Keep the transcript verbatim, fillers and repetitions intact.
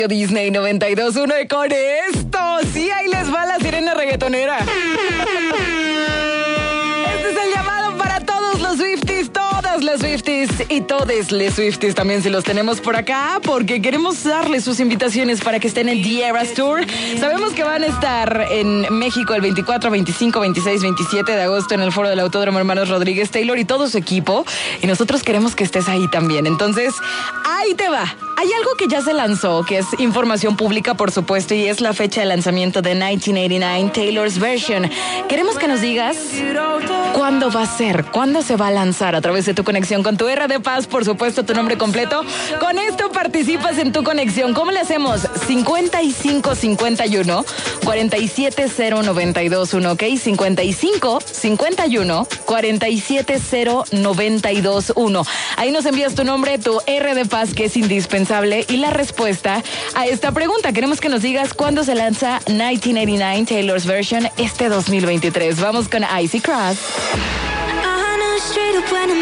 Disney noventa y dos punto uno y con esto, sí, ahí les va la sirena reggaetonera. Este es el llamado para todos los Swifties, todas las Swifties y todes les Swifties también si los tenemos por acá, porque queremos darles sus invitaciones para que estén en el The Eras Tour. Sabemos que van a estar en México el veinticuatro, veinticinco, veintiséis, veintisiete de agosto en el Foro del Autódromo Hermanos Rodríguez Taylor y todo su equipo, y nosotros queremos que estés ahí también. Entonces, ahí te va. Hay algo que ya se lanzó, que es información pública, por supuesto, y es la fecha de lanzamiento de mil novecientos ochenta y nueve Taylor's Version. Queremos que nos digas cuándo va a ser, cuándo se va a lanzar a través de tu conexión con tu R de Paz, por supuesto, tu nombre completo. Con esto participas en tu conexión. ¿Cómo le hacemos? cincuenta y cinco cincuenta y uno cuarenta y siete cero noventa y dos uno, ¿ok? cincuenta y cinco cincuenta y uno cuarenta y siete cero noventa y dos uno. Ahí nos envías tu nombre, tu R de Paz, que es indispensable, y la respuesta a esta pregunta. Queremos que nos digas cuándo se lanza mil novecientos ochenta y nueve Taylor's Version este dos mil veintitrés. Vamos con Icy Cross.